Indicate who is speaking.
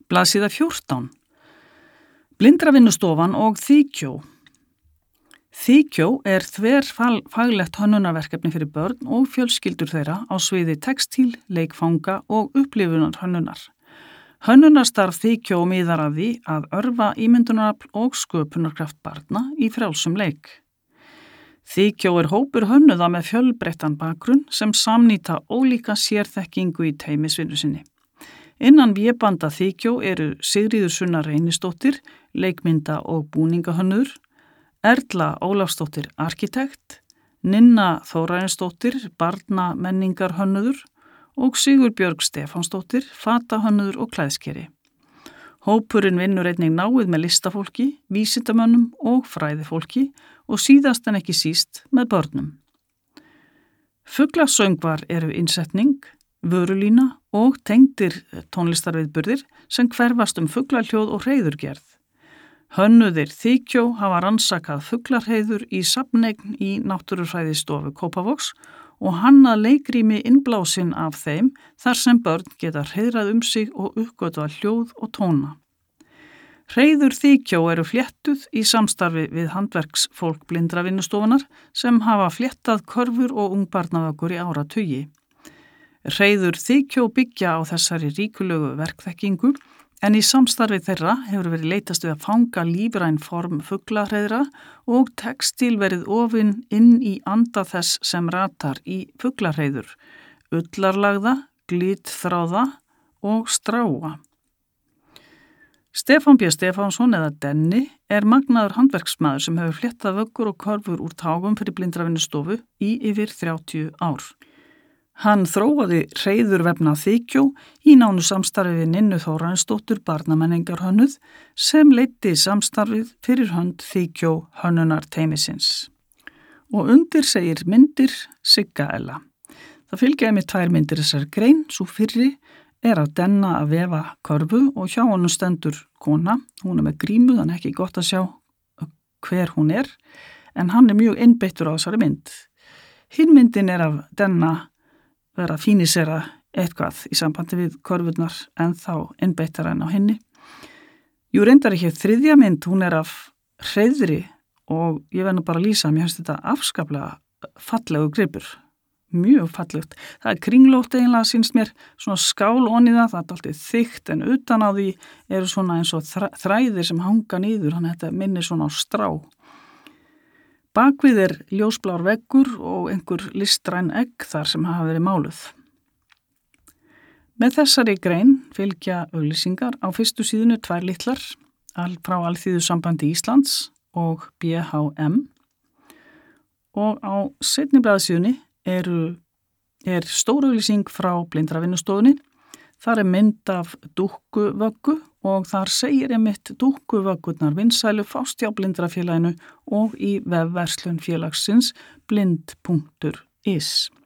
Speaker 1: Blaðsíða 14. Blindravinnustofan og Þykjó. Þykjó þverfaglegt hönnunarverkefni fyrir börn og fjölskyldur þeirra á sviði textíl, leikfanga og upplifunar hönnunar. Hönnunarstarf Þykjó miðar að því að örva ímyndunarafl og sköpunarkraft barna í frjálsum leik. Þykjó hópur hönnuða með fjölbreyttan bakgrunn sem samnýta ólíka sérþekkingu í teymisvinnu sinni. Innan vébanda Þykjó eru Sigríður Sunna Reynisdóttir, leikmynda- og búningahönnuður, Erla Ólafsdóttir arkitekt, Ninna Þórarinsdóttir barnamenningarhönnuður og Sigurbjörg Stefánsdóttir fatahönnuður og klæðskeri. Hópurinn vinnur einnig náið með listafólki, vísindamönnum og fræðifólki og síðast en ekki síst með börnum. Fuglasöngvar eru innsetning, vörulína og tengdir tónlistarviðburðir sem hverfast fuglahljóð og hreiðurgerð. Hönnuðir Þykjó hafa rannsakað fuglarhreiður í safneign í Náttúrufræðistofu Kópavogs og hannað leikrými innblásinn af þeim þar sem börn geta hreiðrað sig og uppgötvað hljóð og tóna. Hreiður Þykjó eru fléttuð í samstarfi við handverksfólk Blindravinnustofunar sem hafa fléttað körfur og ungbarnavöggur í áratugi. Hreiður Þykjó byggja á þessari ríkulegu verkþekkingu en í samstarfi þeirra hefur verið leitast við að fanga lífræn form fuglahreiðra og textíl verið ofinn inn í anda þess sem ratar í fuglahreiður, ullarlagða, glitþráða og stráa. Stefán B. Stefánsson eða Denni magnaður handverksmaður sem hefur fléttað vöggur og körfur úr tágum fyrir Blindravinnustofu í yfir 30 ár. Hann þróaði hreiðurvefna Þykjó í nánu samstarfi við Ninnu Þórarinsdóttur barnamenningarhönnuð sem leiddi samstarfið fyrir hönd Þykjó hönnunarteymisins. Og undir segir myndir Sigga Ella. Það fylgja með 2 myndir þessar grein, svo fyrri af Denna að vefa körfu og hjá honum stendur kona. Hún með grímu, þannig ekki gott að sjá hver hún en hann mjög einbeittur á þessari mynd. Hinn myndin af Denna vera að fínisera eitthvað í sambandi við körfurnar en þá einbeittar en á henni. Jú reyndar ekki 3. mynd, hún af hreiðri og ég verð nú bara að lýsa, mér finnst þetta afskaplega fallegu gripur. Mjög fallegt. Það kringlótt eiginlega sýnst mér, svona skál onni það er alltaf þykkt en utan á því eru svona eins og þræðir sem hanga niður, þannig að þetta minnir svona á strá. Bakvið ljósblár veggur og einhver listræn egg þar sem hafa verið máluð. Með þessari grein fylgja auglýsingar á fyrstu síðunu 2 litlar frá Alþýðusambandi Íslands og BHM og á seinni blaðsíðunni stór auglýsing frá Blindravinnustofunni. Þar mynd af dúkkuvöggu og þar segir einmitt dúkkuvöggurnar vinsælu fást hjá Blindrafélaginu og í vefverslun félagsins blind.is.